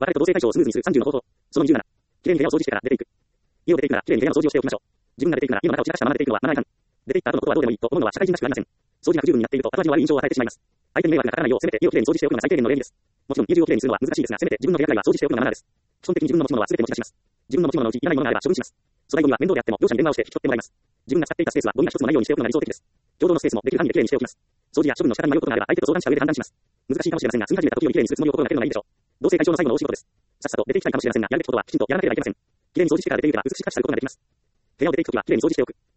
別れと同性解消をスムーズにする30の方法。その27。きれいに部屋を掃除してから出ていく。家を出ていくなら、きれいに部屋の掃除をしておきましょう。自分が出ていくなら、家の中を散らしたまま出ていくのはマナー違反。出ていった後のことはどうでもいいと思うのは社会人らしくありません。掃除が不十分になっていると、後味の悪い印象を与えてしまいます。相手に迷惑がかからないよう、せめて家をきれいに掃除しておくのが最低限の礼儀です。もちろん、家中をきれいにするのは難しいですが、せめて自分の部屋くらいは掃除しておくのがマナーです。基本的に自分の持ち物は全て持ち出します。自分の持ち物のうちいらないものがあれば処分します。粗大ゴミは面倒であっても業者に電話をして引き取ってもらいます。自分が使っていたスペースはゴミが一つもないようにしておくのが理想的です。共同のスペースもできる範囲できれいにしておきます。掃除や処分の仕方に迷うことがあれば相手と相談した上で判断します。難しいかもしれませんが、住み始めた時よりきれいにするつもりを心がけるのがいいでしょう。同性解消の最後の大仕事です。さっさと出ていきたいかもしれませんが、やるべきことはきちんとやらなければいけません。きれいに掃除してから出ていけば美しく価値されることができます。部屋を出ていくときはきれいに掃除しておく。